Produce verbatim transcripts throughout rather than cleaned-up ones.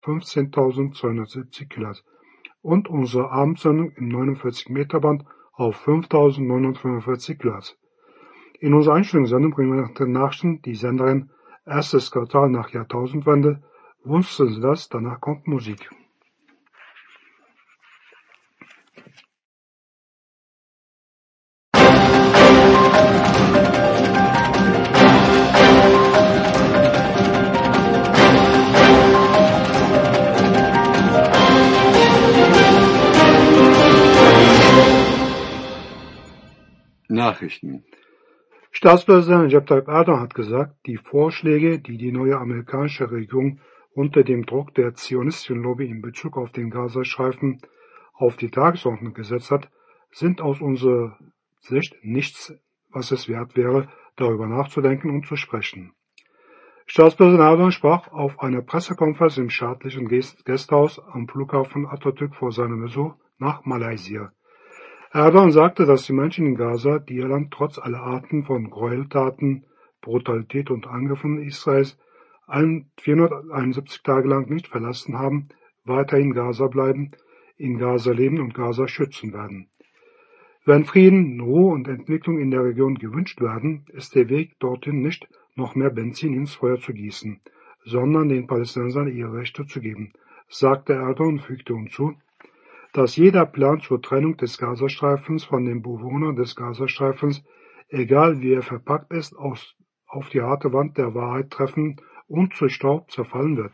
fünfzehntausendzweihundertsiebzig Kilohertz und unsere Abendsendung im neunundvierzig Meter Band auf fünftausendneunhundertfünfundvierzig Kilohertz. In unserer Einstellungssendung bringen wir nach den Nachrichten die Senderin Erstes Quartal nach Jahrtausendwende. Wussten Sie das? Danach kommt Musik. Nachrichten. Staatspräsident Recep Tayyip Erdogan hat gesagt, die Vorschläge, die die neue amerikanische Regierung unter dem Druck der zionistischen Lobby in Bezug auf den Gazastreifen auf die Tagesordnung gesetzt hat, sind aus unserer Sicht nichts, was es wert wäre, darüber nachzudenken und zu sprechen. Staatspräsident Erdogan sprach auf einer Pressekonferenz im staatlichen Gästehaus am Flughafen Atatürk vor seinem Besuch nach Malaysia. Erdogan sagte, dass die Menschen in Gaza, die ihr Land trotz aller Arten von Gräueltaten, Brutalität und Angriffen Israels vierhunderteinundsiebzig Tage lang nicht verlassen haben, weiterhin Gaza bleiben, in Gaza leben und Gaza schützen werden. Wenn Frieden, Ruhe und Entwicklung in der Region gewünscht werden, ist der Weg dorthin nicht, noch mehr Benzin ins Feuer zu gießen, sondern den Palästinensern ihre Rechte zu geben, sagte Erdogan und fügte hinzu, dass jeder Plan zur Trennung des Gazastreifens von den Bewohnern des Gazastreifens, egal wie er verpackt ist, aus, auf die harte Wand der Wahrheit treffen und zu Staub zerfallen wird.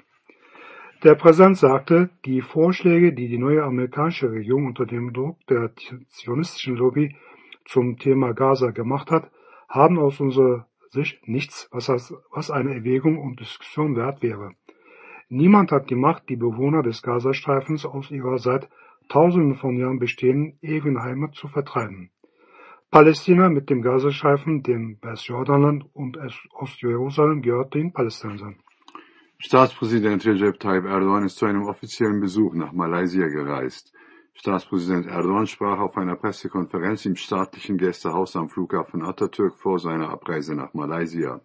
Der Präsident sagte, die Vorschläge, die die neue amerikanische Regierung unter dem Druck der zionistischen Lobby zum Thema Gaza gemacht hat, haben aus unserer Sicht nichts, was, als, was eine Erwägung und Diskussion wert wäre. Niemand hat die Macht, die Bewohner des Gazastreifens aus ihrer seit Tausenden von Jahren bestehenden ewigen Heimat zu vertreiben. Palästina mit dem Gazastreifen, dem Westjordanland und Ostjerusalem gehört den Palästinensern. Staatspräsident Recep Tayyip Erdogan ist zu einem offiziellen Besuch nach Malaysia gereist. Staatspräsident Erdogan sprach auf einer Pressekonferenz im staatlichen Gästehaus am Flughafen Atatürk vor seiner Abreise nach Malaysia.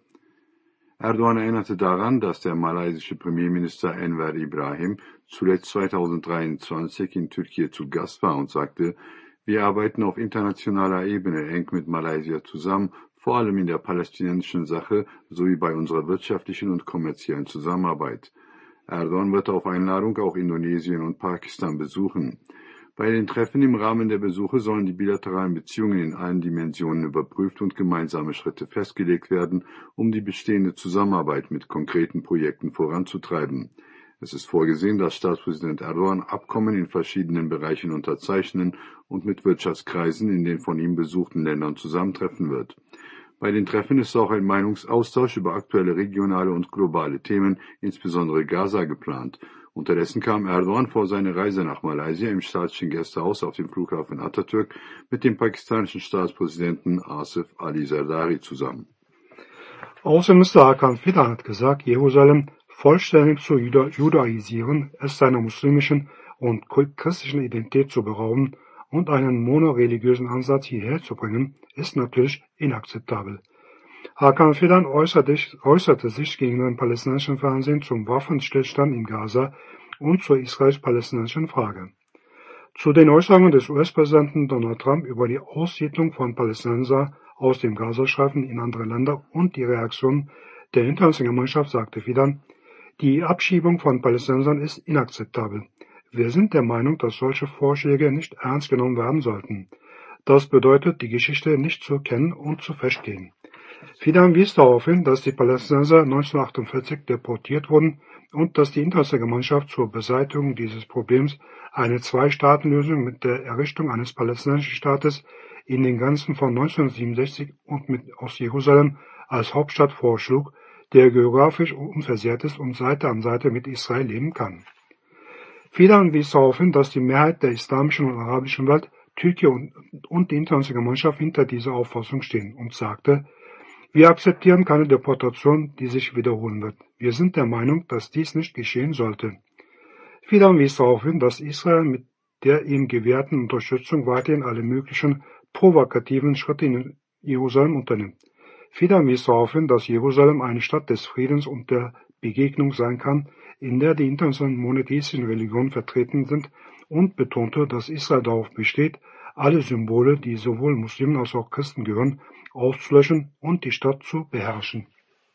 Erdogan erinnerte daran, dass der malaysische Premierminister Enver Ibrahim zuletzt zweitausenddreiundzwanzig in Türkei zu Gast war und sagte, wir arbeiten auf internationaler Ebene eng mit Malaysia zusammen, vor allem in der palästinensischen Sache sowie bei unserer wirtschaftlichen und kommerziellen Zusammenarbeit. Erdogan wird auf Einladung auch Indonesien und Pakistan besuchen. Bei den Treffen im Rahmen der Besuche sollen die bilateralen Beziehungen in allen Dimensionen überprüft und gemeinsame Schritte festgelegt werden, um die bestehende Zusammenarbeit mit konkreten Projekten voranzutreiben. Es ist vorgesehen, dass Staatspräsident Erdogan Abkommen in verschiedenen Bereichen unterzeichnen und mit Wirtschaftskreisen in den von ihm besuchten Ländern zusammentreffen wird. Bei den Treffen ist auch ein Meinungsaustausch über aktuelle regionale und globale Themen, insbesondere Gaza, geplant. Unterdessen kam Erdogan vor seiner Reise nach Malaysia im staatlichen Gästehaus auf dem Flughafen Atatürk mit dem pakistanischen Staatspräsidenten Asif Ali Zardari zusammen. Außenminister Hakan Fidan hat gesagt, Jerusalem vollständig zu juda- judaisieren, es seiner muslimischen und christlichen Identität zu berauben und einen monoreligiösen Ansatz hierher zu bringen, ist natürlich inakzeptabel. Hakan Fidan äußerte, äußerte sich gegenüber dem palästinensischen Fernsehen zum Waffenstillstand in Gaza und zur israelisch-palästinensischen Frage. Zu den Äußerungen des U S-Präsidenten Donald Trump über die Aussiedlung von Palästinensern aus dem Gazastreifen in andere Länder und die Reaktion der internationalen Gemeinschaft sagte Fidan, die Abschiebung von Palästinensern ist inakzeptabel. Wir sind der Meinung, dass solche Vorschläge nicht ernst genommen werden sollten. Das bedeutet, die Geschichte nicht zu kennen und zu verstehen. Fidan wies darauf hin, dass die Palästinenser neunzehnhundertachtundvierzig deportiert wurden und dass die internationale Gemeinschaft zur Beseitigung dieses Problems eine Zwei-Staaten-Lösung mit der Errichtung eines palästinensischen Staates in den Grenzen von neunzehnhundertsiebenundsechzig und mit Ostjerusalem als Hauptstadt vorschlug, der geografisch unversehrt ist und Seite an Seite mit Israel leben kann. Fidan wies darauf hin, dass die Mehrheit der islamischen und arabischen Welt, Türkei und, und die internationale Gemeinschaft hinter dieser Auffassung stehen und sagte, wir akzeptieren keine Deportation, die sich wiederholen wird. Wir sind der Meinung, dass dies nicht geschehen sollte. Fidan wies darauf hin, dass Israel mit der ihm gewährten Unterstützung weiterhin alle möglichen provokativen Schritte in Jerusalem unternimmt. Fidan wies darauf hin, dass Jerusalem eine Stadt des Friedens und der Begegnung sein kann, in der die internationalen monotheistischen Religionen vertreten sind, und betonte, dass Israel darauf besteht, alle Symbole, die sowohl Muslimen als auch Christen gehören, auszulöschen und die Stadt zu beherrschen.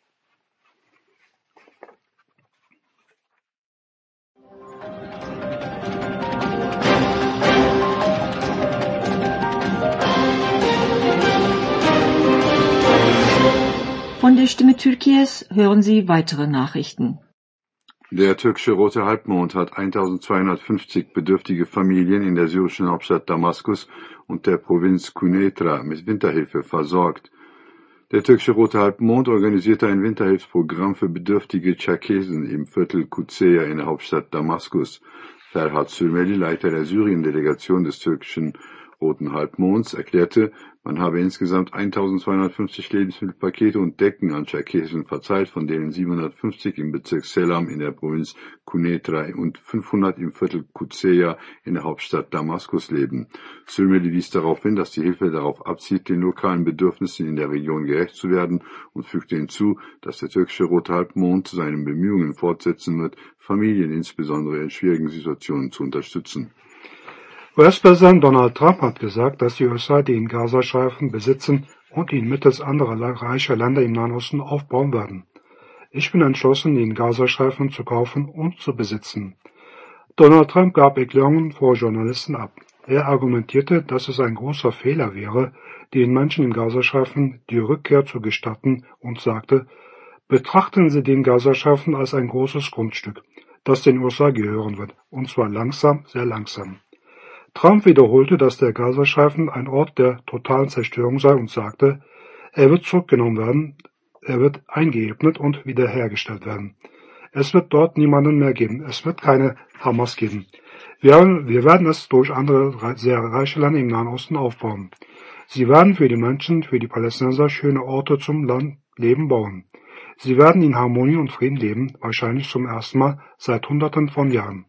Von der Stimme Türkies hören Sie weitere Nachrichten. Der türkische Rote Halbmond hat eintausendzweihundertfünfzig bedürftige Familien in der syrischen Hauptstadt Damaskus und der Provinz Quneitra mit Winterhilfe versorgt. Der türkische Rote Halbmond organisierte ein Winterhilfsprogramm für bedürftige Tscherkesen im Viertel Kuzeyya in der Hauptstadt Damaskus. Ferhat Sürmeli, Leiter der Syrien-Delegation des türkischen Roten Halbmonds, erklärte, man habe insgesamt eintausendzweihundertfünfzig Lebensmittelpakete und Decken an Tscherkesen verteilt, von denen siebenhundertfünfzig im Bezirk Selam in der Provinz Quneitra und fünfhundert im Viertel Kuzeyya in der Hauptstadt Damaskus leben. Sürmeli wies darauf hin, dass die Hilfe darauf abzielt, den lokalen Bedürfnissen in der Region gerecht zu werden, und fügte hinzu, dass der türkische Rote Halbmond seine Bemühungen fortsetzen wird, Familien insbesondere in schwierigen Situationen zu unterstützen. U S-Präsident Donald Trump hat gesagt, dass die U S A den Gazastreifen besitzen und ihn mittels anderer reicher Länder im Nahen Osten aufbauen werden. Ich bin entschlossen, den Gazastreifen zu kaufen und zu besitzen. Donald Trump gab Erklärungen vor Journalisten ab. Er argumentierte, dass es ein großer Fehler wäre, den Menschen im Gazastreifen die Rückkehr zu gestatten, und sagte, betrachten Sie den Gazastreifen als ein großes Grundstück, das den U S A gehören wird, und zwar langsam, sehr langsam. Trump wiederholte, dass der Gazastreifen ein Ort der totalen Zerstörung sei und sagte, er wird zurückgenommen werden, er wird eingeebnet und wiederhergestellt werden. Es wird dort niemanden mehr geben, es wird keine Hamas geben. Wir, wir werden es durch andere sehr reiche Länder im Nahen Osten aufbauen. Sie werden für die Menschen, für die Palästinenser schöne Orte zum Land Leben bauen. Sie werden in Harmonie und Frieden leben, wahrscheinlich zum ersten Mal seit Hunderten von Jahren.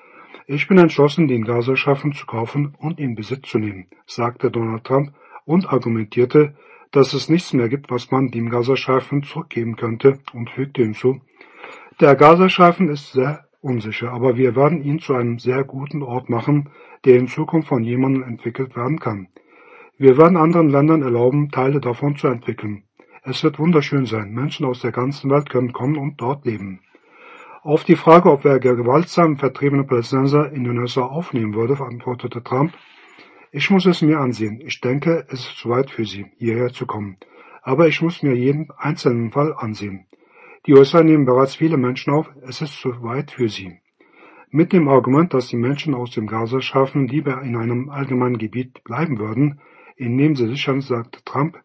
Ich bin entschlossen, den Gazastreifen zu kaufen und in Besitz zu nehmen, sagte Donald Trump und argumentierte, dass es nichts mehr gibt, was man dem Gazastreifen zurückgeben könnte, und fügte hinzu, der Gazastreifen ist sehr unsicher, aber wir werden ihn zu einem sehr guten Ort machen, der in Zukunft von jemandem entwickelt werden kann. Wir werden anderen Ländern erlauben, Teile davon zu entwickeln. Es wird wunderschön sein, Menschen aus der ganzen Welt können kommen und dort leben. Auf die Frage, ob er gewaltsam vertriebene Palästinenser in den U S A aufnehmen würde, antwortete Trump, ich muss es mir ansehen. Ich denke, es ist zu weit für sie, hierher zu kommen. Aber ich muss mir jeden einzelnen Fall ansehen. Die U S A nehmen bereits viele Menschen auf, es ist zu weit für sie. Mit dem Argument, dass die Menschen aus dem Gazastreifen lieber in einem allgemeinen Gebiet bleiben würden, in dem sie sichern, sagte Trump,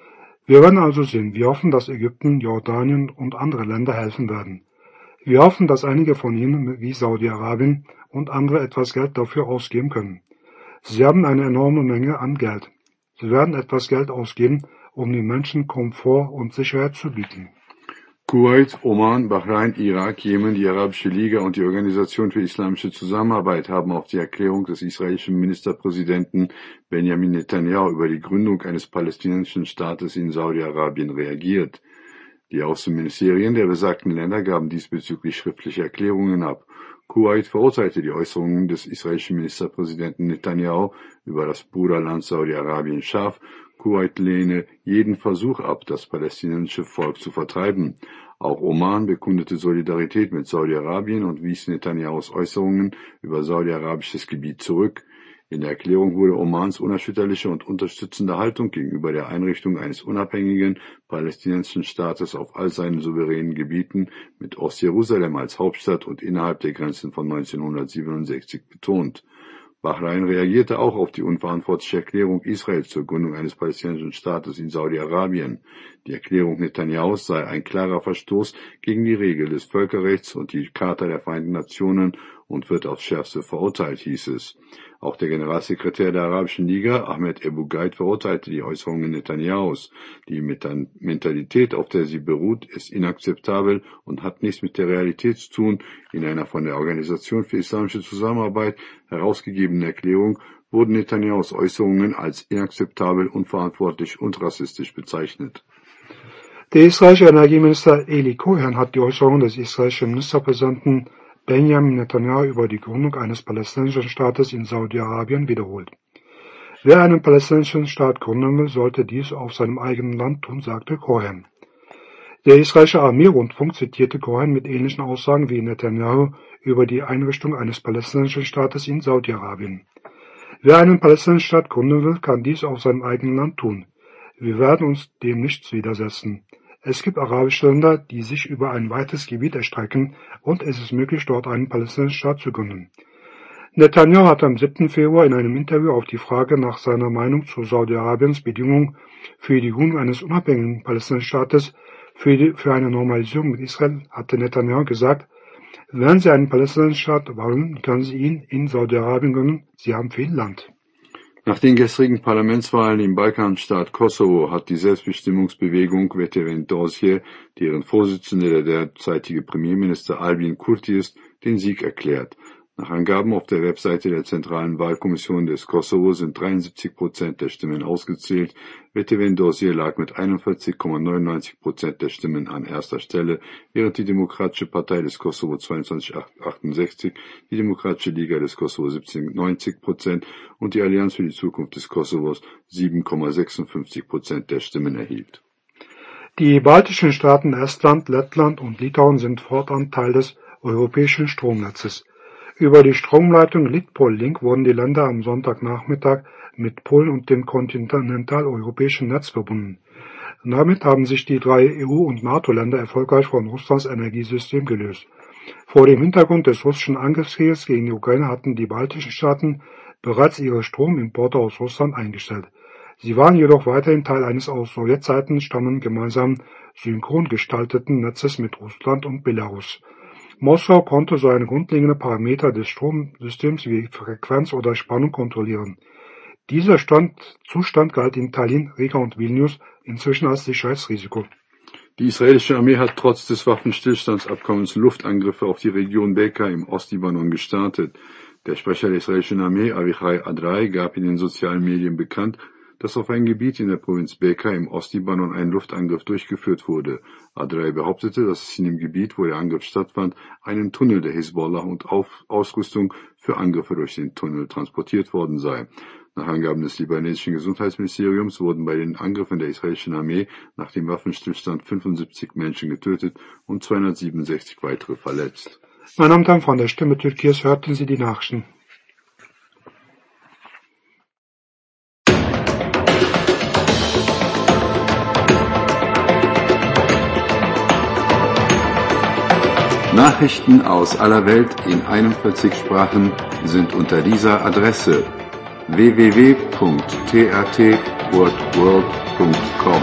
wir werden also sehen. Wir hoffen, dass Ägypten, Jordanien und andere Länder helfen werden. Wir hoffen, dass einige von ihnen, wie Saudi-Arabien und andere, etwas Geld dafür ausgeben können. Sie haben eine enorme Menge an Geld. Sie werden etwas Geld ausgeben, um den Menschen Komfort und Sicherheit zu bieten. Kuwait, Oman, Bahrain, Irak, Jemen, die Arabische Liga und die Organisation für islamische Zusammenarbeit haben auf die Erklärung des israelischen Ministerpräsidenten Benjamin Netanyahu über die Gründung eines palästinensischen Staates in Saudi-Arabien reagiert. Die Außenministerien der besagten Länder gaben diesbezüglich schriftliche Erklärungen ab. Kuwait verurteilte die Äußerungen des israelischen Ministerpräsidenten Netanyahu über das Bruderland Saudi-Arabien scharf. Kuwait lehne jeden Versuch ab, das palästinensische Volk zu vertreiben. Auch Oman bekundete Solidarität mit Saudi-Arabien und wies Netanyahus Äußerungen über saudi-arabisches Gebiet zurück. In der Erklärung wurde Omans unerschütterliche und unterstützende Haltung gegenüber der Einrichtung eines unabhängigen palästinensischen Staates auf all seinen souveränen Gebieten mit Ostjerusalem als Hauptstadt und innerhalb der Grenzen von neunzehnhundertsiebenundsechzig betont. Bahrain reagierte auch auf die unverantwortliche Erklärung Israels zur Gründung eines palästinensischen Staates in Saudi-Arabien. Die Erklärung Netanyahus sei ein klarer Verstoß gegen die Regel des Völkerrechts und die Charta der Vereinten Nationen und wird aufs Schärfste verurteilt, hieß es. Auch der Generalsekretär der Arabischen Liga, Ahmed Abu Ghaid, verurteilte die Äußerungen Netanyahus. Die Mentalität, auf der sie beruht, ist inakzeptabel und hat nichts mit der Realität zu tun. In einer von der Organisation für islamische Zusammenarbeit herausgegebenen Erklärung wurden Netanyahus Äußerungen als inakzeptabel, unverantwortlich und rassistisch bezeichnet. Der israelische Energieminister Eli Cohen hat die Äußerungen des israelischen Ministerpräsidenten Benjamin Netanyahu über die Gründung eines palästinensischen Staates in Saudi-Arabien wiederholt. Wer einen palästinensischen Staat gründen will, sollte dies auf seinem eigenen Land tun, sagte Cohen. Der israelische Armee-Rundfunk zitierte Cohen mit ähnlichen Aussagen wie Netanyahu über die Einrichtung eines palästinensischen Staates in Saudi-Arabien. Wer einen palästinensischen Staat gründen will, kann dies auf seinem eigenen Land tun. Wir werden uns dem nicht widersetzen. Es gibt arabische Länder, die sich über ein weites Gebiet erstrecken, und es ist möglich, dort einen palästinensischen Staat zu gründen. Netanyahu hat am siebten Februar in einem Interview auf die Frage nach seiner Meinung zu Saudi-Arabiens Bedingungen für die Gründung eines unabhängigen palästinensischen Staates für, die, für eine Normalisierung mit Israel hatte Netanyahu gesagt, wenn Sie einen palästinensischen Staat wollen, können Sie ihn in Saudi-Arabien gründen, Sie haben viel Land. Nach den gestrigen Parlamentswahlen im Balkanstaat Kosovo hat die Selbstbestimmungsbewegung Vetëvendosje, deren Vorsitzende der derzeitige Premierminister Albin Kurti ist, den Sieg erklärt. Nach Angaben auf der Webseite der Zentralen Wahlkommission des Kosovo sind dreiundsiebzig Prozent der Stimmen ausgezählt. Vetëvendosje lag mit einundvierzig Komma neunundneunzig Prozent der Stimmen an erster Stelle, während die Demokratische Partei des Kosovo zweiundzwanzig Komma achtundsechzig, die Demokratische Liga des Kosovo siebzehn Komma neunzig Prozent und die Allianz für die Zukunft des Kosovos sieben Komma sechsundfünfzig Prozent der Stimmen erhielt. Die baltischen Staaten Estland, Lettland und Litauen sind fortan Teil des europäischen Stromnetzes. Über die Stromleitung Litpol-Link wurden die Länder am Sonntagnachmittag mit Polen und dem kontinentaleuropäischen Netz verbunden. Damit haben sich die drei E U- und NATO-Länder erfolgreich von Russlands Energiesystem gelöst. Vor dem Hintergrund des russischen Angriffskrieges gegen die Ukraine hatten die baltischen Staaten bereits ihre Stromimporte aus Russland eingestellt. Sie waren jedoch weiterhin Teil eines aus Sowjetzeiten stammenden gemeinsamen synchron gestalteten Netzes mit Russland und Belarus. Moskau konnte so eine grundlegende Parameter des Stromsystems wie Frequenz oder Spannung kontrollieren. Dieser Stand, Zustand galt in Tallinn, Riga und Vilnius inzwischen als Sicherheitsrisiko. Die israelische Armee hat trotz des Waffenstillstandsabkommens Luftangriffe auf die Region Beqa im Ostlibanon gestartet. Der Sprecher der israelischen Armee, Avichai Adrai, gab in den sozialen Medien bekannt, dass auf ein Gebiet in der Provinz Beqa im Ostlibanon ein Luftangriff durchgeführt wurde. Adrai behauptete, dass es in dem Gebiet, wo der Angriff stattfand, einen Tunnel der Hisbollah und Auf- Ausrüstung für Angriffe durch den Tunnel transportiert worden sei. Nach Angaben des libanesischen Gesundheitsministeriums wurden bei den Angriffen der israelischen Armee nach dem Waffenstillstand fünfundsiebzig Menschen getötet und zweihundertsiebenundsechzig weitere verletzt. Meine Damen und Herren, von der Stimme Türkiye's hörten Sie die Nachrichten. Nachrichten aus aller Welt in einundvierzig Sprachen sind unter dieser Adresse w w w punkt t r t world punkt com.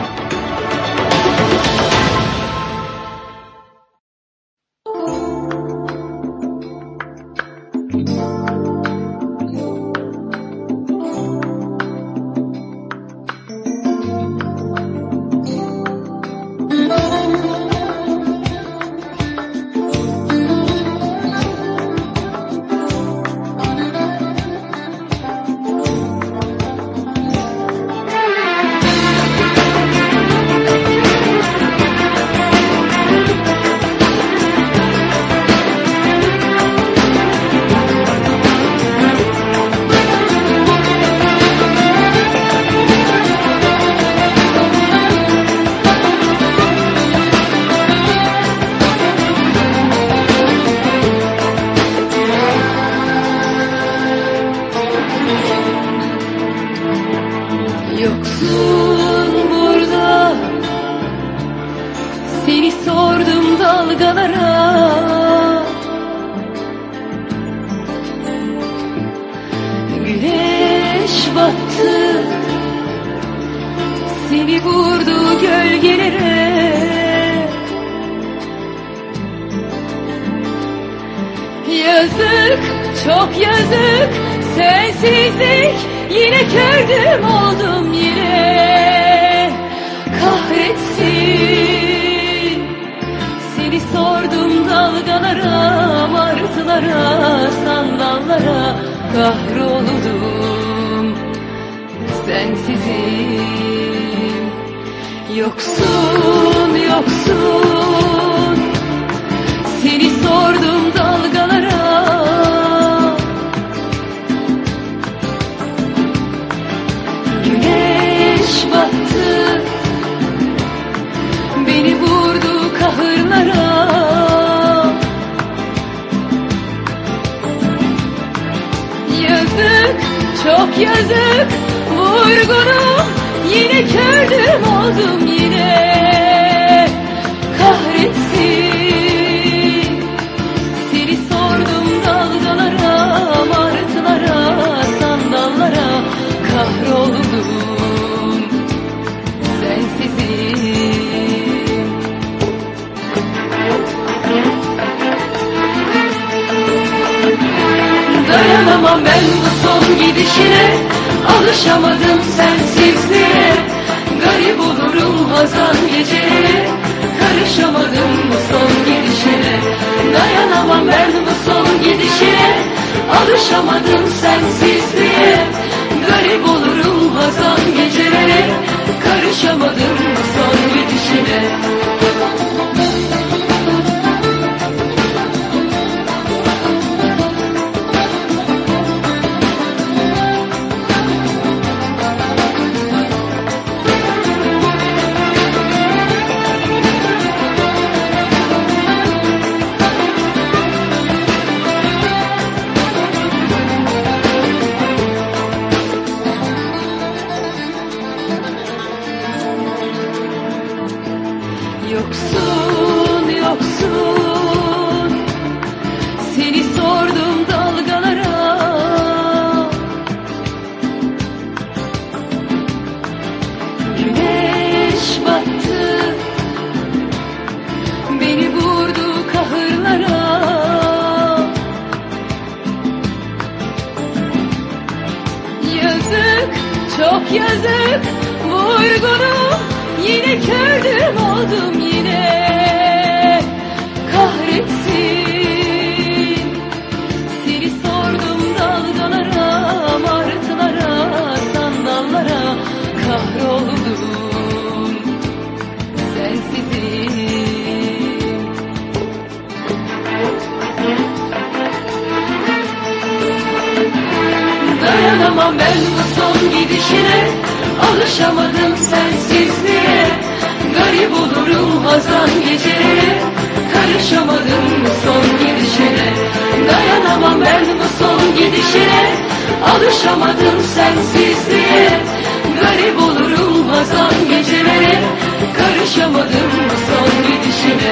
Yoksun burada, seni sordum dalgalara. Güneş battı, seni vurdu gölgelere. Yazık, çok yazık, sensizlik. Yine kördüm oldum yine, kahretsin. Seni sordum dalgalara, martılara, sandallara, kahroldum sensizim. Yoksun, yoksun, seni sordum dalgalara. çok yazık vurgunum, yine kördüm oldum yine. Kahretsin, seni sordum dalgalara, martılara, sandallara, kahroldum sensizim. Dayanamam ben bu son gidişine, alışamadım sensizliğe. Garip olurum hazan geceleri, karışamadım bu son gidişine. Dayanamam ben bu son gidişine, alışamadım sensizliğe. Garip olurum hazan geceleri, karışamadım bu son gidişine. Yoksun, yoksun, seni sordum dalgalara. Güneş battı, beni vurdu kahırlara. Yazık, çok yazık, vurgunum, yine kördüm oldum yine. Kahretsin, seni sordum dalgalara, martılara, sandallara, kahroldum sensizim. Dayanamam ben bu son gidişine, alışamadım sensizliğe. Garip olurum hazan geceleri, karışamadım bu son gidişine. Dayanamam ben bu son gidişine, alışamadım sensizliğe. Garip olurum hazan geceleri, karışamadım bu son gidişine.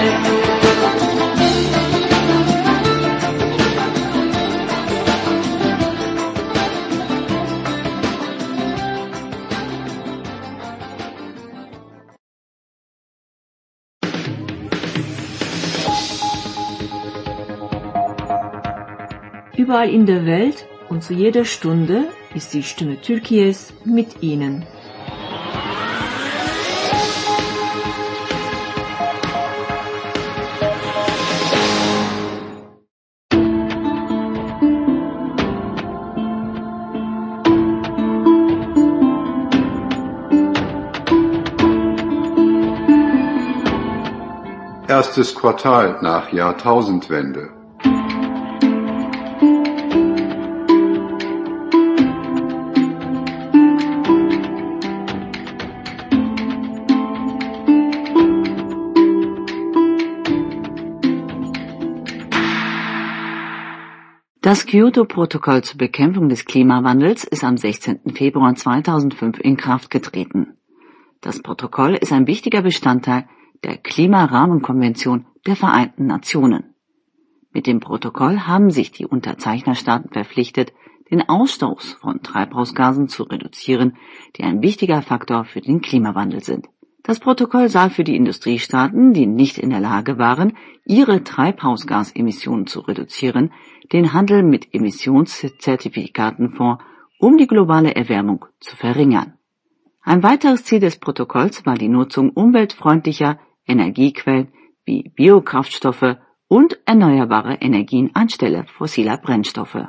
Überall in der Welt und zu jeder Stunde ist die Stimme Türkiye's mit Ihnen. Erstes Quartal nach Jahrtausendwende. Das Kyoto-Protokoll zur Bekämpfung des Klimawandels ist am sechzehnten Februar zweitausendfünf in Kraft getreten. Das Protokoll ist ein wichtiger Bestandteil der Klimarahmenkonvention der Vereinten Nationen. Mit dem Protokoll haben sich die Unterzeichnerstaaten verpflichtet, den Ausstoß von Treibhausgasen zu reduzieren, die ein wichtiger Faktor für den Klimawandel sind. Das Protokoll sah für die Industriestaaten, die nicht in der Lage waren, ihre Treibhausgasemissionen zu reduzieren, den Handel mit Emissionszertifikaten vor, um die globale Erwärmung zu verringern. Ein weiteres Ziel des Protokolls war die Nutzung umweltfreundlicher Energiequellen wie Biokraftstoffe und erneuerbare Energien anstelle fossiler Brennstoffe.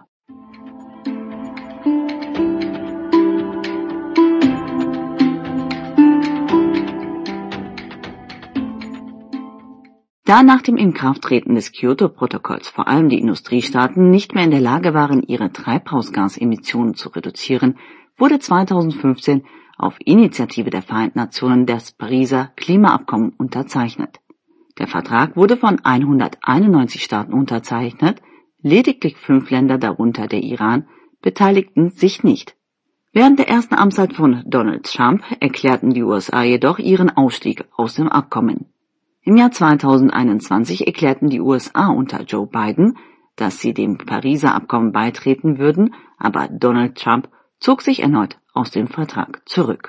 Da nach dem Inkrafttreten des Kyoto-Protokolls vor allem die Industriestaaten nicht mehr in der Lage waren, ihre Treibhausgasemissionen zu reduzieren, wurde zweitausendfünfzehn auf Initiative der Vereinten Nationen das Pariser Klimaabkommen unterzeichnet. Der Vertrag wurde von hunderteinundneunzig Staaten unterzeichnet, lediglich fünf Länder, darunter der Iran, beteiligten sich nicht. Während der ersten Amtszeit von Donald Trump erklärten die U S A jedoch ihren Ausstieg aus dem Abkommen. Im Jahr zweitausendeinundzwanzig erklärten die U S A unter Joe Biden, dass sie dem Pariser Abkommen beitreten würden, aber Donald Trump zog sich erneut aus dem Vertrag zurück.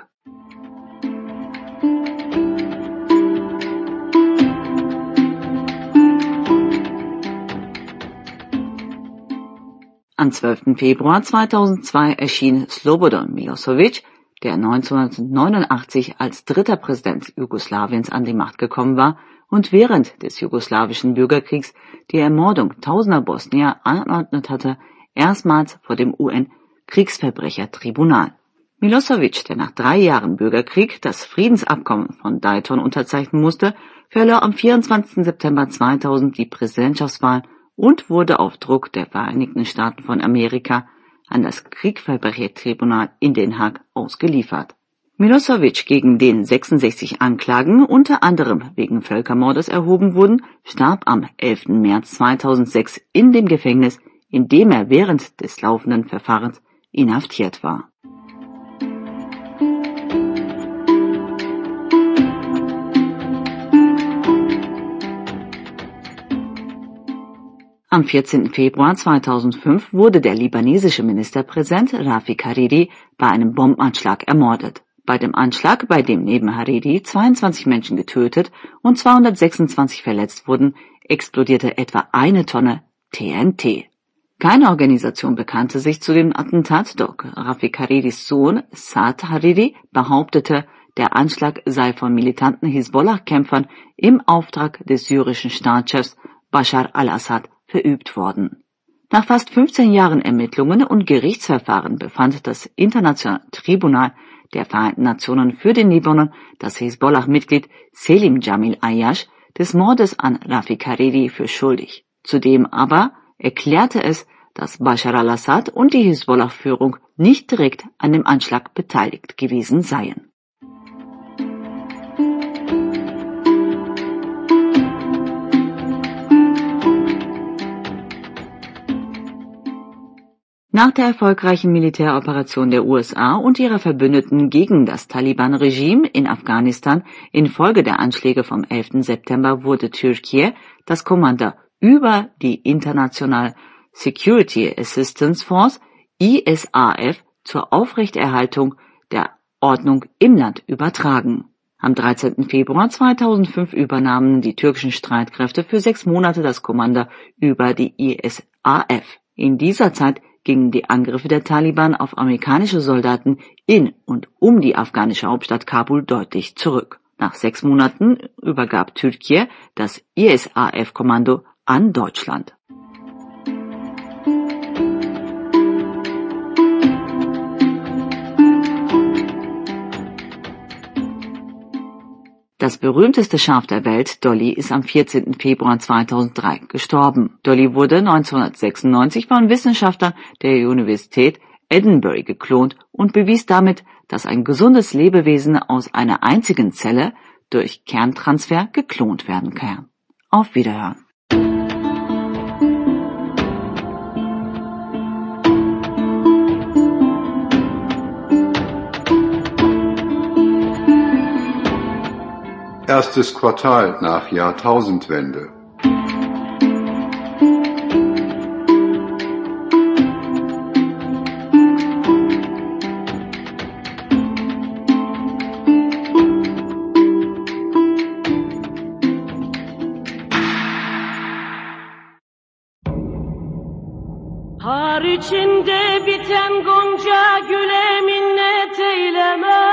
Am zwölften Februar zweitausendzwei erschien Slobodan Milošević, der neunzehnhundertneunundachtzig als dritter Präsident Jugoslawiens an die Macht gekommen war und während des jugoslawischen Bürgerkriegs die Ermordung tausender Bosnier angeordnet hatte, erstmals vor dem U N-Kriegsverbrechertribunal. Milošević, der nach drei Jahren Bürgerkrieg das Friedensabkommen von Dayton unterzeichnen musste, verlor am vierundzwanzigsten September zweitausend die Präsidentschaftswahl und wurde auf Druck der Vereinigten Staaten von Amerika an das Kriegsverbrechertribunal in Den Haag ausgeliefert. Milošević, gegen den sechsundsechzig Anklagen unter anderem wegen Völkermordes erhoben wurden, starb am elften März zweitausendsechs in dem Gefängnis, in dem er während des laufenden Verfahrens inhaftiert war. Am vierzehnten Februar zweitausendfünf wurde der libanesische Ministerpräsident Rafik Hariri bei einem Bombenanschlag ermordet. Bei dem Anschlag, bei dem neben Hariri zweiundzwanzig Menschen getötet und zweihundertsechsundzwanzig verletzt wurden, explodierte etwa eine Tonne T N T. Keine Organisation bekannte sich zu dem Attentat, doch Rafik Hariris Sohn Saad Hariri behauptete, der Anschlag sei von militanten Hisbollah-Kämpfern im Auftrag des syrischen Staatschefs Bashar al-Assad verübt worden. Nach fast fünfzehn Jahren Ermittlungen und Gerichtsverfahren befand das Internationale Tribunal der Vereinten Nationen für den Libanon das Hisbollah-Mitglied Selim Jamil Ayyash des Mordes an Rafik Hariri für schuldig. Zudem aber erklärte es, dass Bashar al-Assad und die Hisbollah-Führung nicht direkt an dem Anschlag beteiligt gewesen seien. Nach der erfolgreichen Militäroperation der U S A und ihrer Verbündeten gegen das Taliban-Regime in Afghanistan infolge der Anschläge vom elften September wurde Türkei das Kommando über die International Security Assistance Force I S A F zur Aufrechterhaltung der Ordnung im Land übertragen. Am dreizehnten Februar zweitausendfünf übernahmen die türkischen Streitkräfte für sechs Monate das Kommando über die I S A F. In dieser Zeit gingen die Angriffe der Taliban auf amerikanische Soldaten in und um die afghanische Hauptstadt Kabul deutlich zurück. Nach sechs Monaten übergab Türkei das I S A F-Kommando an Deutschland. Das berühmteste Schaf der Welt, Dolly, ist am vierzehnten Februar zweitausenddrei gestorben. Dolly wurde neunzehnhundertsechsundneunzig von Wissenschaftlern der Universität Edinburgh geklont und bewies damit, dass ein gesundes Lebewesen aus einer einzigen Zelle durch Kerntransfer geklont werden kann. Auf Wiederhören. Erstes Quartal nach Jahrtausendwende. Har içinde biten gonca güle minnet eyleme.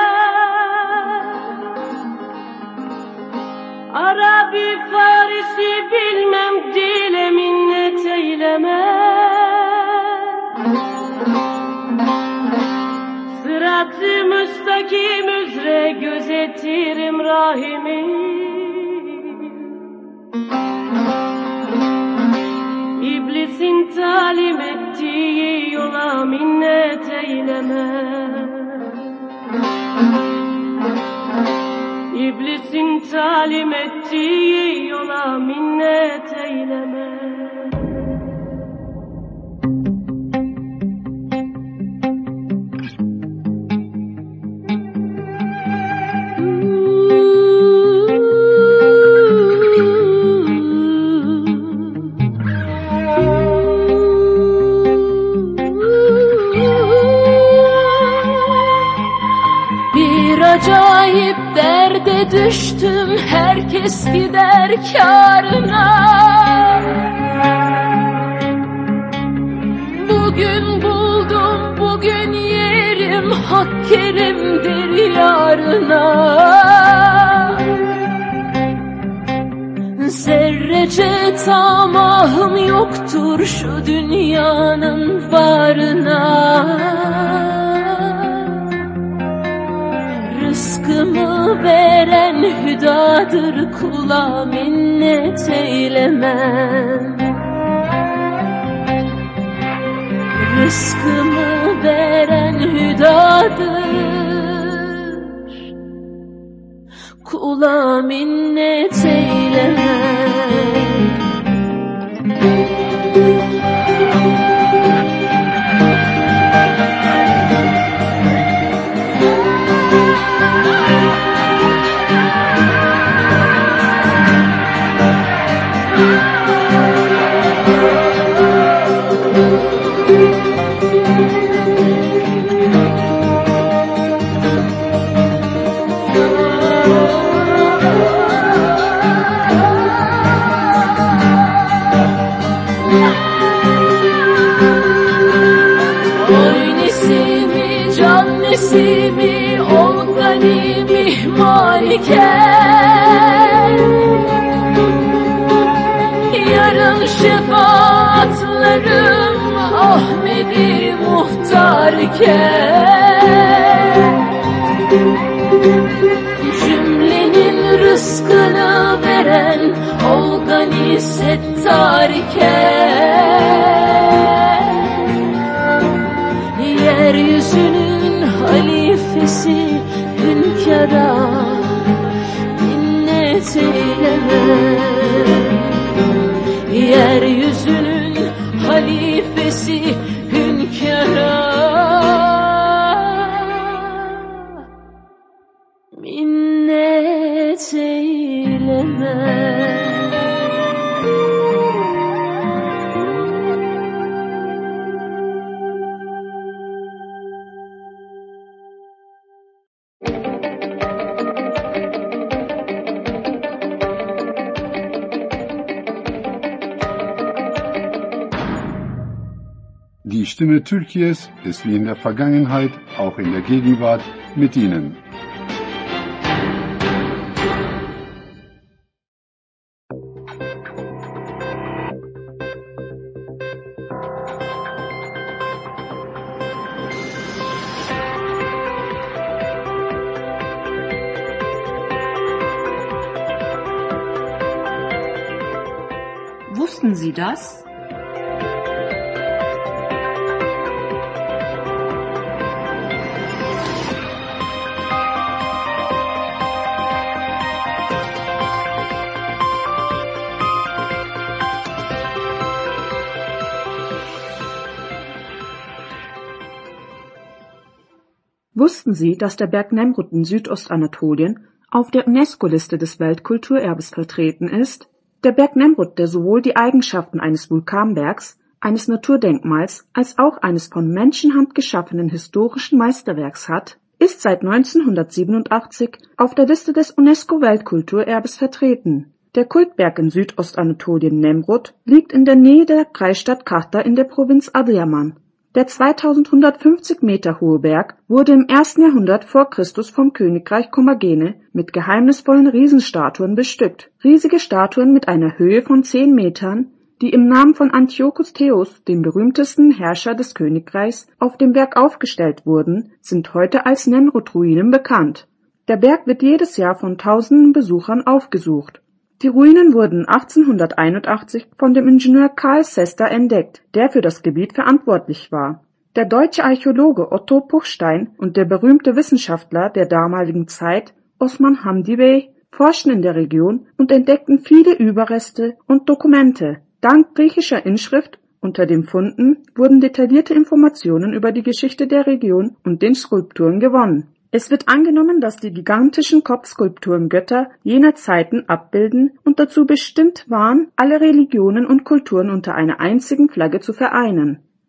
Arabi, Farisi bilmem dile minnet eyleme. Sırat-ı müstakim üzere gözetirim rahimi. İblisin talim ettiği yola minnet eyleme. İblisin talim ettiği yola minnet eyleme. acayip derde düştüm, herkes gider kârına. Bugün buldum, bugün yerim, hak kerimdir yarına. Zerrece tamahım yoktur şu dünyanın varına. Rızkımı veren hüdadır, kula minnet eylemem. Rızkımı veren hüdadır, kula minnet eylemem. Nesimi ol gani mihman iken, yarın şefaatlerim Ahmedi muhtar iken, cümlenin rızkını veren ol gani settar iken, yeryüzünün halifesi hünkâra minnet eyleme. Yeryüzünün halifesi hünkâra minnet eyleme. Die Stimme Türkiye's ist wie in der Vergangenheit auch in der Gegenwart mit Ihnen. Wussten Sie das? Wussten Sie, dass der Berg Nemrut in Südostanatolien auf der UNESCO-Liste des Weltkulturerbes vertreten ist? Der Berg Nemrut, der sowohl die Eigenschaften eines Vulkanbergs, eines Naturdenkmals als auch eines von Menschenhand geschaffenen historischen Meisterwerks hat, ist seit neunzehnhundertsiebenundachtzig auf der Liste des UNESCO-Weltkulturerbes vertreten. Der Kultberg in Südostanatolien Nemrut liegt in der Nähe der Kreisstadt Kahta in der Provinz Adıyaman. Der zweitausendhundertfünfzig Meter hohe Berg wurde im ersten Jahrhundert vor Christus vom Königreich Kommagene mit geheimnisvollen Riesenstatuen bestückt. Riesige Statuen mit einer Höhe von zehn Metern, die im Namen von Antiochos Theos, dem berühmtesten Herrscher des Königreichs, auf dem Berg aufgestellt wurden, sind heute als Nemrut-Ruinen bekannt. Der Berg wird jedes Jahr von tausenden Besuchern aufgesucht. Die Ruinen wurden achtzehnhunderteinundachtzig von dem Ingenieur Carl Sester entdeckt, der für das Gebiet verantwortlich war. Der deutsche Archäologe Otto Puchstein und der berühmte Wissenschaftler der damaligen Zeit, Osman Hamdi Bey, forschten in der Region und entdeckten viele Überreste und Dokumente. Dank griechischer Inschrift unter den Funden wurden detaillierte Informationen über die Geschichte der Region und den Skulpturen gewonnen. Es wird angenommen, dass die gigantischen Kopfskulpturen Götter jener Zeiten abbilden und dazu bestimmt waren, alle Religionen und Kulturen unter einer einzigen Flagge zu vereinen.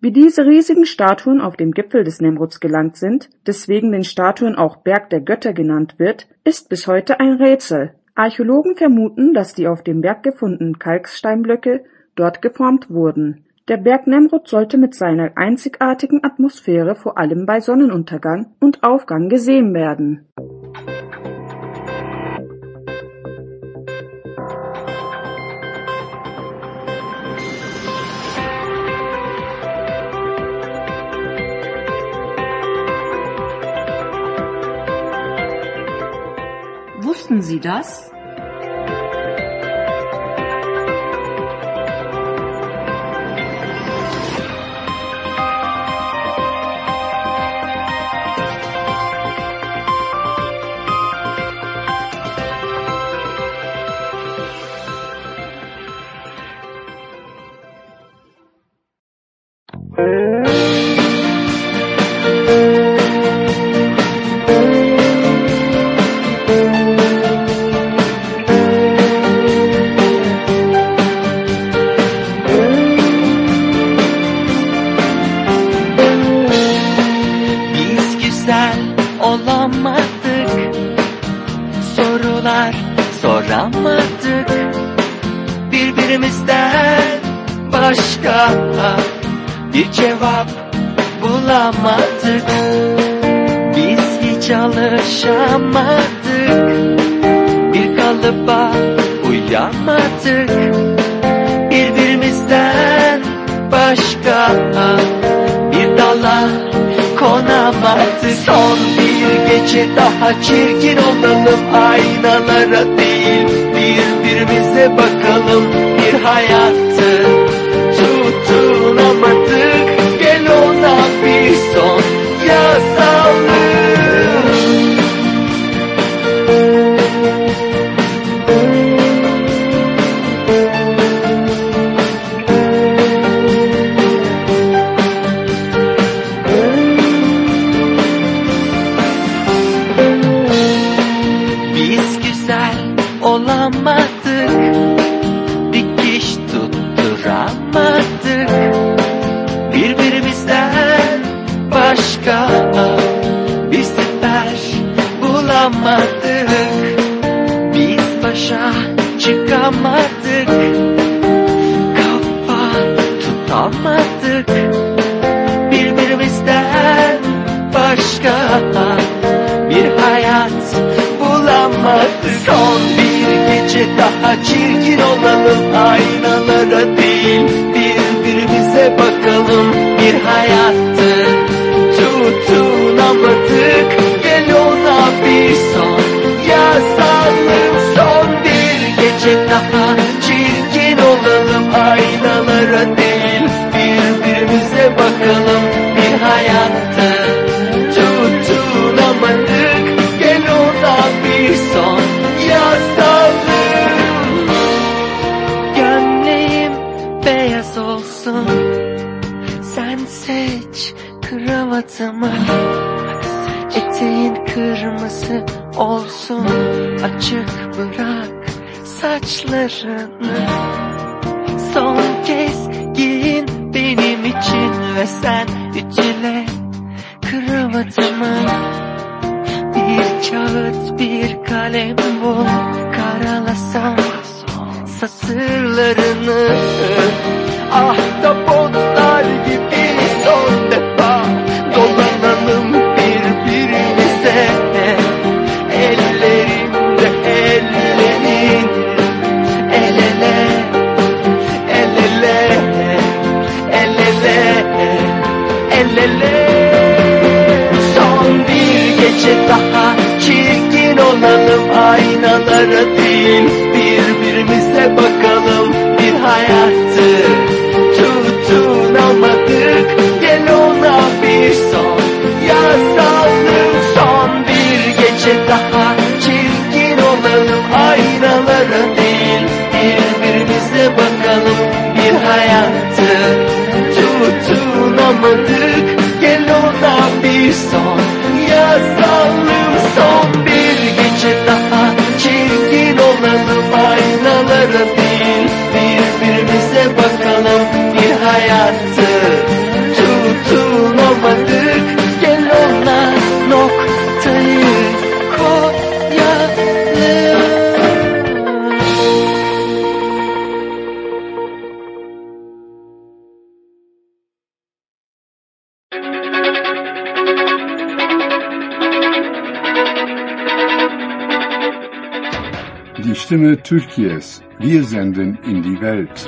Wie diese riesigen Statuen auf dem Gipfel des Nemruds gelangt sind, deswegen den Statuen auch Berg der Götter genannt wird, ist bis heute ein Rätsel. Archäologen vermuten, dass die auf dem Berg gefundenen Kalksteinblöcke dort geformt wurden. Der Berg Nemrut sollte mit seiner einzigartigen Atmosphäre vor allem bei Sonnenuntergang und Aufgang gesehen werden. Wussten Sie das? Soramadık birbirimizden başka bir cevap bulamadık. Biz hiç alışamadık, bir kalıba uyamadık. Birbirimizden başka bir dala konamadık. Son bir gece daha çirkin olalım, aynalara değil birbirimize bakalım. Bir hayattı tutunamadık, gel ona bir son yazalım. Olamadık, dikiş tutturamadık. Birbirimizden başka bir siper bulamadık. Biz başa çıkamadık, kafa tutamadık. Birbirimizden başka bir hayat bulamadık. Son bir gece daha çirkin olalım, aynalara değil birbirimize bakalım. Bir hayattı tutunamadık, gel ona bir son yazalım. Son bir gece daha çirkin olalım, aynalara değil birbirimize bakalım. Bir hayattı tutunamadık, gel ona bir son yazalım. Gömleğim beyaz olsun, sen seç kravatımı. Eteğin kırmızı olsun, açık bırak saçlarını. Son kez giyin benim için ve sen ütüle kravatımı. Bir kağıt, bir kalem bul, karalasam satırlarını. Ahtapotlar gibi son defa dolanalım birbirimize. Ellerimde ellerin, el ele, el ele, el ele, el ele. Son bir gece daha çirkin olalım, aynalara değil birbirimize bakalım. Bir hayattı tutunamadık, gel ona bir son yazalım. Son bir gece daha çirkin olalım, aynalara değil birbirimize bakalım. Bir hayattı tutunamadık, gel ona bir son yazalım. Son bir gece daha çirkin olalım, aynalara değil birbirimize bakalım. Bir hayattı die Stimme Türkiye's. Wir senden in die Welt.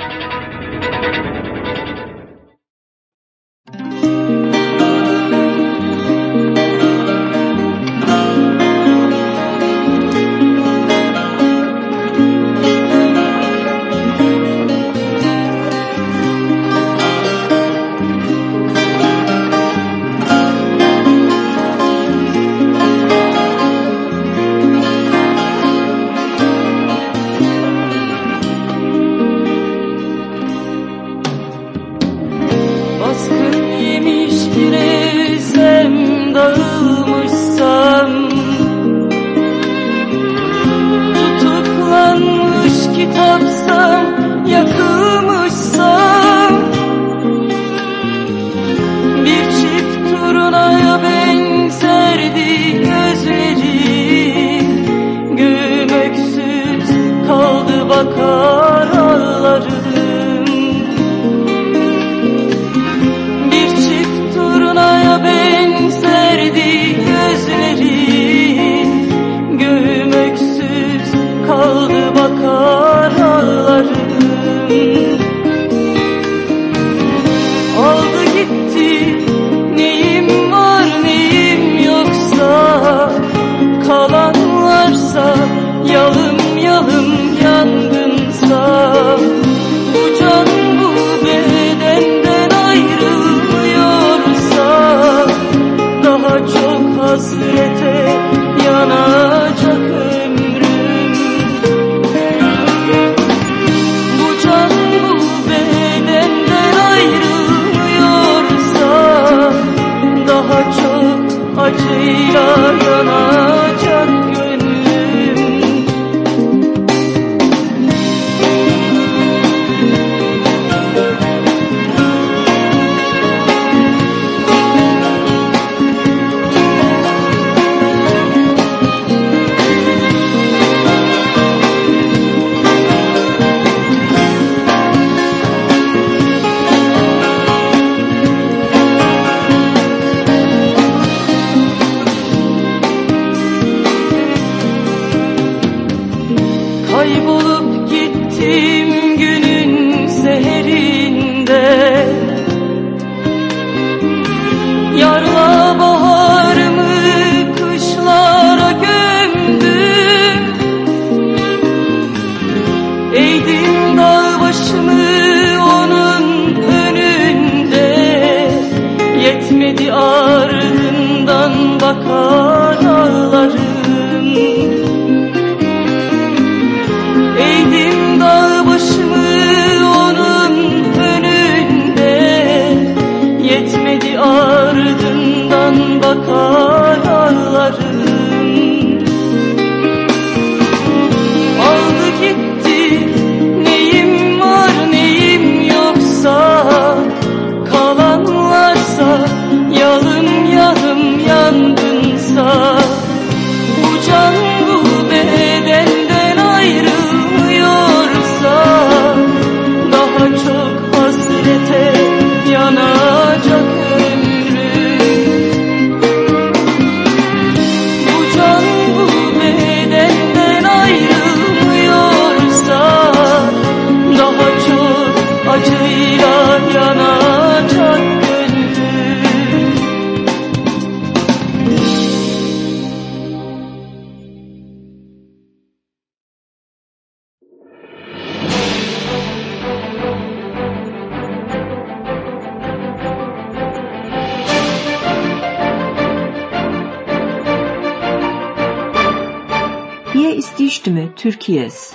Hier ist die Stimme Türkiye's.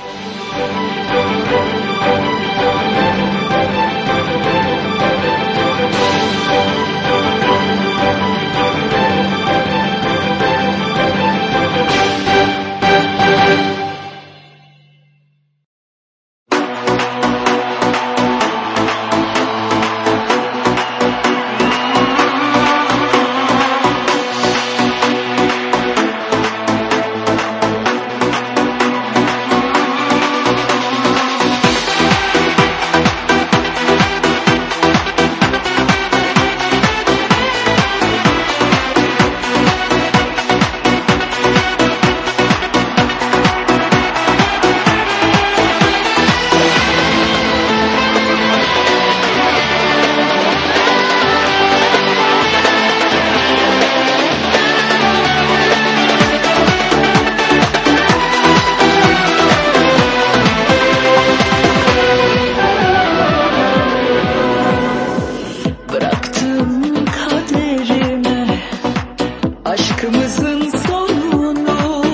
aşkımızın sonunu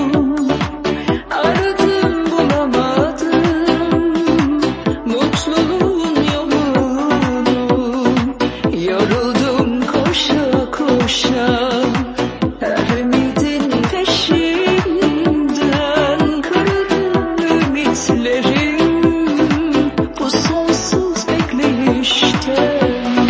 aradım bulamadım, mutluluğun yolunu yoruldum koşa koşa, her ümidin peşinden kırıldı ümitlerim bu sonsuz bekleyişte.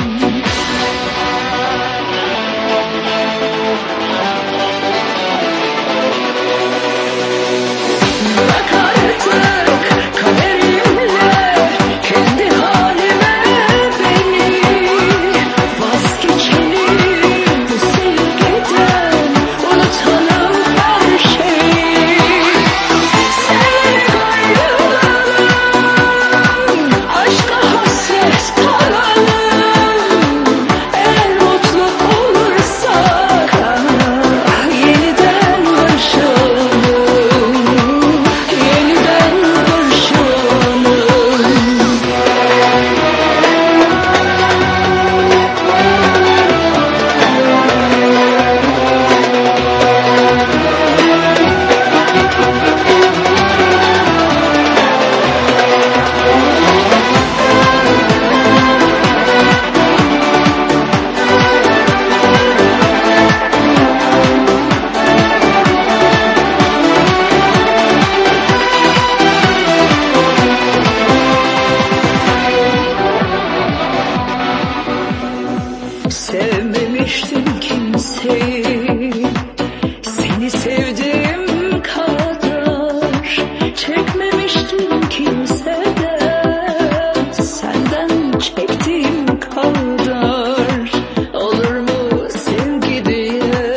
Sevmemiştim kimseyi, seni sevdiğim kadar. Çekmemiştim kimseden, senden çektiğim kadar. Olur mu sevgi diye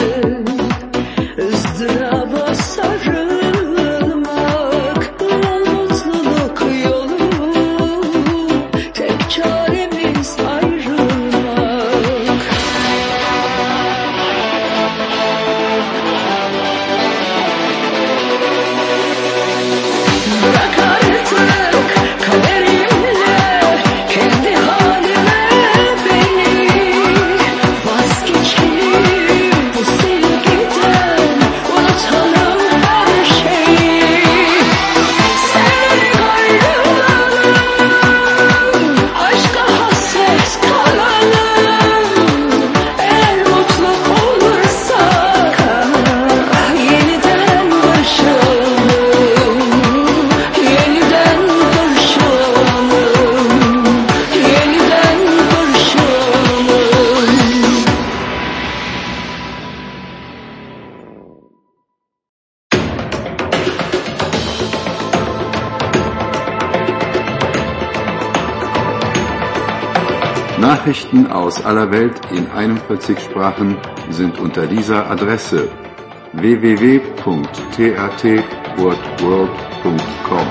ızdıraba sarılmak, bu mutluluk yolu, tek çaremiz ayrılmak. Bırak artık kaderimle, kendi halime beni, vazgeçelim bu sevgiden, unutalım her şeyi. Severek ayrılalım, aşka hasret kalalım. Eğer mutlu olursak yeniden barışalım, yeniden barışalım, yeniden barışalım. Nachrichten aus aller Welt in einundvierzig Sprachen sind unter dieser Adresse w w w punkt t r t world punkt com.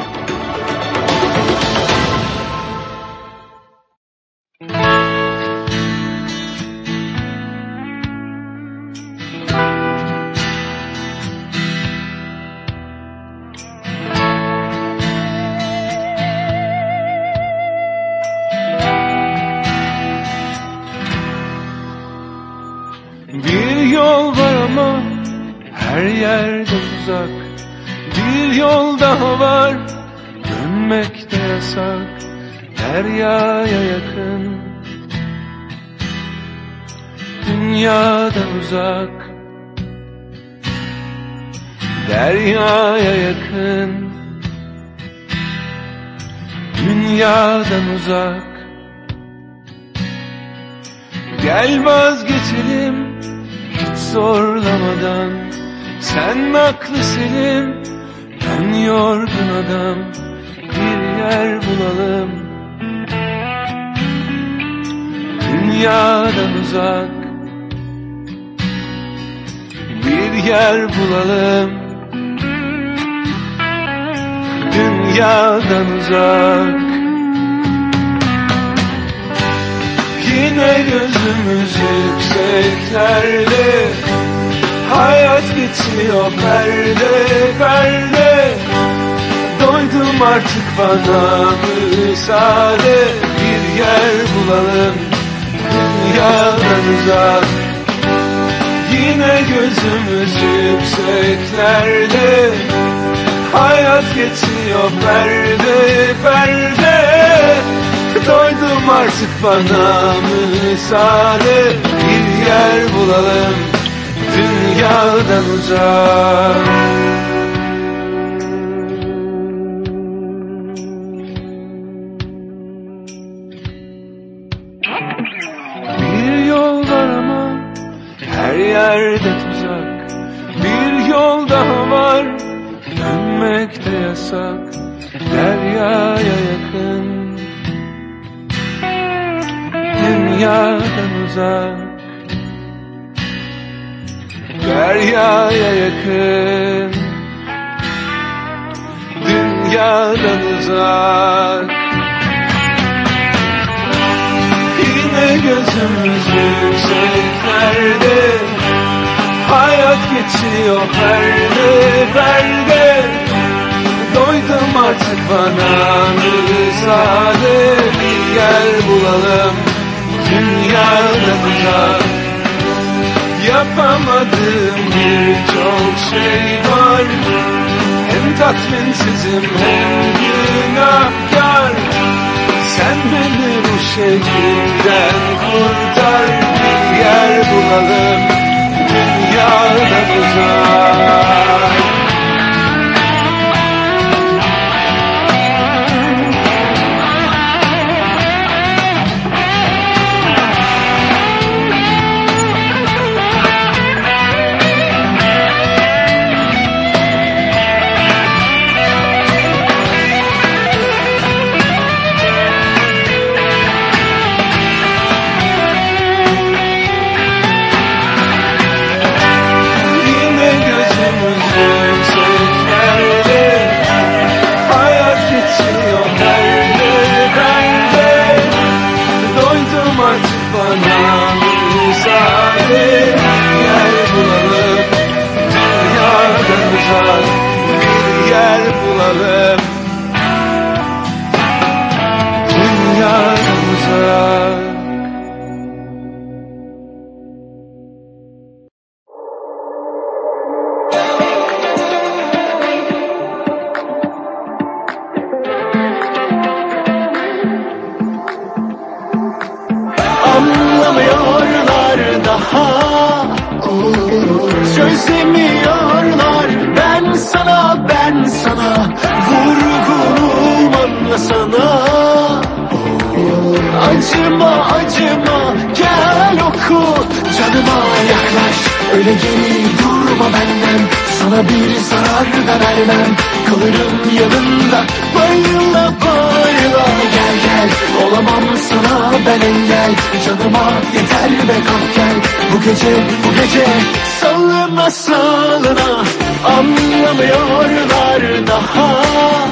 Bir yol var ama her yerde uzak. Bir yol daha var, dönmek de yasak. Deryaya yakın, dünyadan uzak. Deryaya yakın, dünyadan uzak. Gel vazgeçelim hiç zorlamadan. Sen aklı selim, ben yorgun adam. Bir yer bulalım, dünyadan uzak. Bir yer bulalım, dünyadan uzak. Yine gözümüz yükseklerde, hayat geçiyor perde perde. Doydum artık bana müsaade, bir yer bulalım dünyadan uzak. Yine göz gözümüz yükseklerde, hayat geçiyor perde perde. Doydum artık, bana müsaade, bir yer bulalım dünyadan uzak. Bir yol var ama her yerde tuzak. Bir yol daha var, dönmek de yasak. Deryaya yakın, dünyadan uzak. Deryaya yakın, dünyadan uzak. Yine gözümüz yükseklerde, hayat geçiyor perde perde. Doydum artık, bana müsaade, bir yer bulalım dünyadan uzak. Yapamadığım birçok şey var, hem tatminsizim hem günahkar. Sen beni bu şehirden kurtar, bir yer bulalım dünyadan uzak. Öyle geri durma benden, sana bir zarar da vermem. Kalırım yanında, bayıla bayıla. Gel gel, olamam sana ben engel. Canıma yeter be, kalk gel. Bu gece, bu gece salına salına. Anlamıyorlar daha,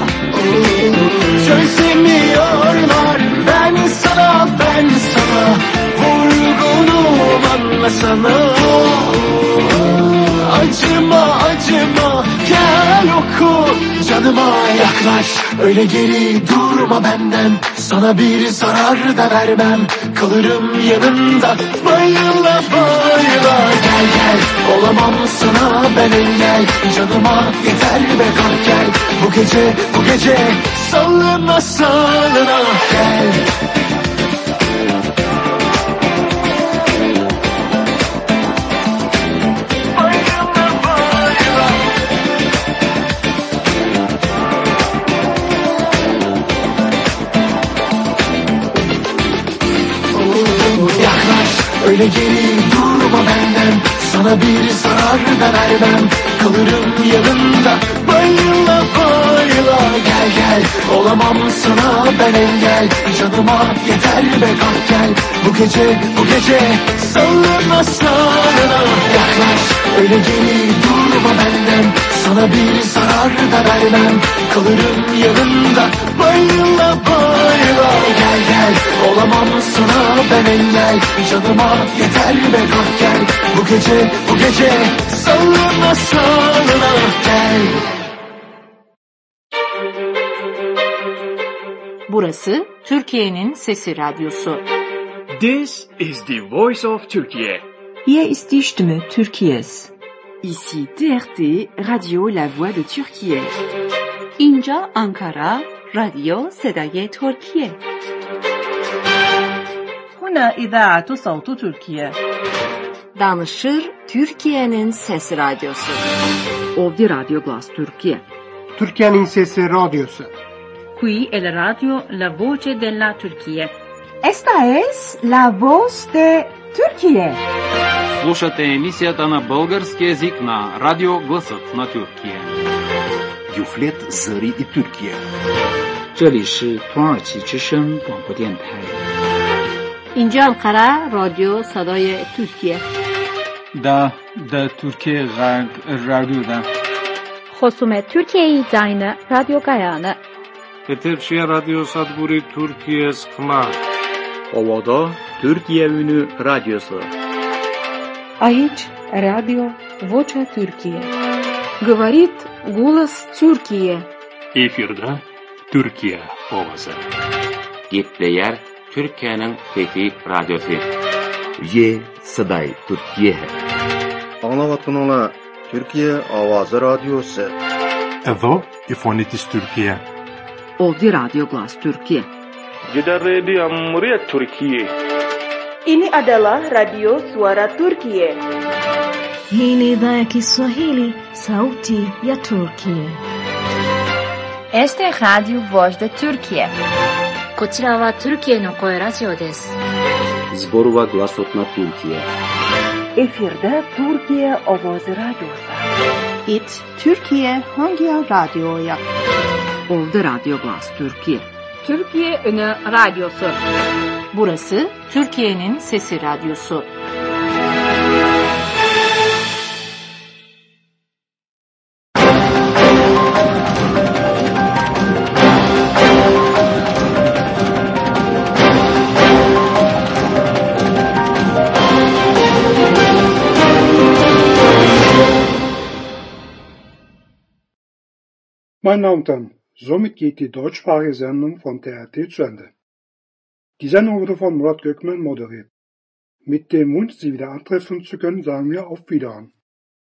çözemiyorlar. Ben sana, ben sana vurgunum, anlasana. Acıma acıma, gel oku, canıma yaklaş. Öyle geri durma benden, sana bir zarar da vermem. Kalırım yanında, bayıla bayıla. Gel gel, olamam sana ben engel. Canıma yeter be, kalk gel. Bu gece, bu gece salına salına. Gel. Öyle geri durma benden, sana bir zarar da vermem. Kalırım yanında, bayıla bayıla. Gel gel, olamam sana ben engel. Canıma yeter be, kalk gel. Bu gece, bu gece salına salına. Yaklaş, öyle geri durma benden, sana bir zarar da vermem. Kalırım yanında, bayıla bayıla. Gel gel, olamam sana ben engel. Canıma yeter be, kalk gel. Bu gece, bu gece salına salına. Gel. Burası Türkiye'nin Sesi Radyosu. This is the voice of Turkey. Hier ist die Stimme Türkiye's. Ici T R T, Radio La Voix de Türkiye. اینجا آنکارا، رادیو صدای ترکیه. هنا إذاعة صوت تركيا. Danışır Türkiye'nin Sesi Radyosu. Ovdje Radio Glas Türkiye. Türkiye'nin Sesi Radyosu. Qui è la radio La Voce della Turquía. Esta es La Voz de Türkiye. Слушате емисията на български език на Радио Гласът на Türkiye. Юфлет Зări и Türkiye. 这里是土耳其之声广播电台。 اینجا انقره رادیو صدای ترکیه. دا دا Türkiye Radyo'da. خصوم Türkiye Yayını Radyo Gayanı. Eterçiye Radyo Sadburi Türkiye Skma. Ovada Türkiye Ünü Radyosu. Aici Radio Vocea Türkiye. Говорит голос Türkiye. Efirde Türkiye Ovası. Gepleyer Türkiye'nin Fethi Radyosu. Ye Saday Türkiye. Anlavatınla Türkiye Avazı Radyosu. Evo İfonitis Türkiye. Ovdje Radio Glas Türkiye. Jeddah Radio Muryat Türkiye. Ini adalah Radio Suara Turkiye. Hii ni idhaa ya Kiswahili, Sauti ya Turkiye. Este es Radio Voz de Turkiye. こちらはトルキエの声ラジオです。 Zborova Glasot na Türkiye. Efirde Türkiye Avazı Radyosu. It Türkiye Hangi Radyo'ya? Ovdje Radio Glas Türkiye. Türkiye Ünü Radyosu. Burası Türkiye'nin Sesi Radyosu. Meine Damen und Herren, somit geht die deutschsprachige Sendung von T R T zu Ende. Die Sendung wurde von Murat Gökmen moderiert. Mit dem Wunsch, Sie wieder antreffen zu können, sagen wir auf Wiedersehen.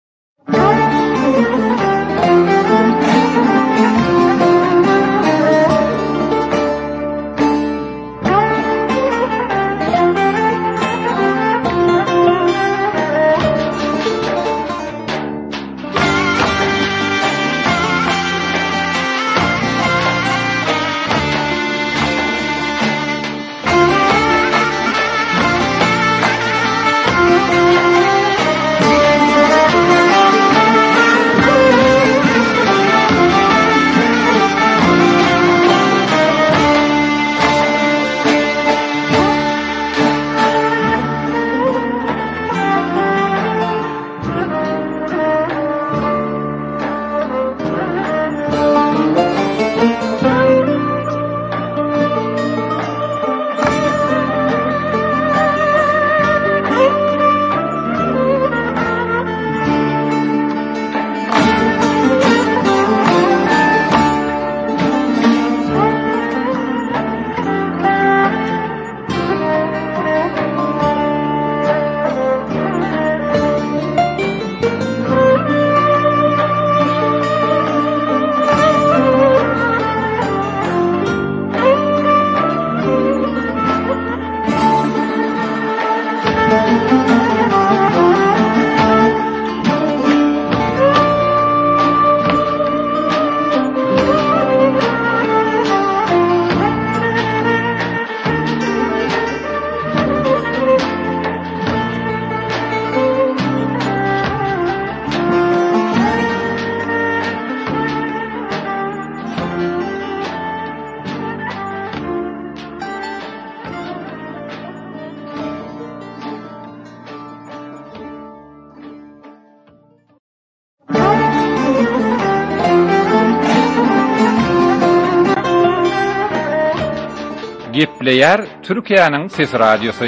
Gepleyer Türkiye'nin Sesi Radyosu.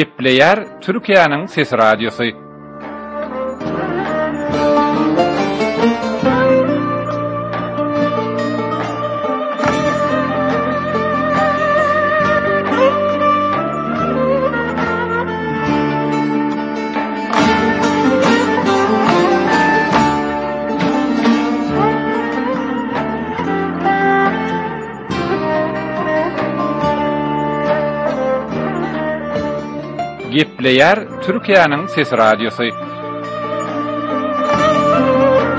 Gepleyer Türkiye'nin Ses Radyosu. Gepleyer Türkiye'nin Ses Radyosu.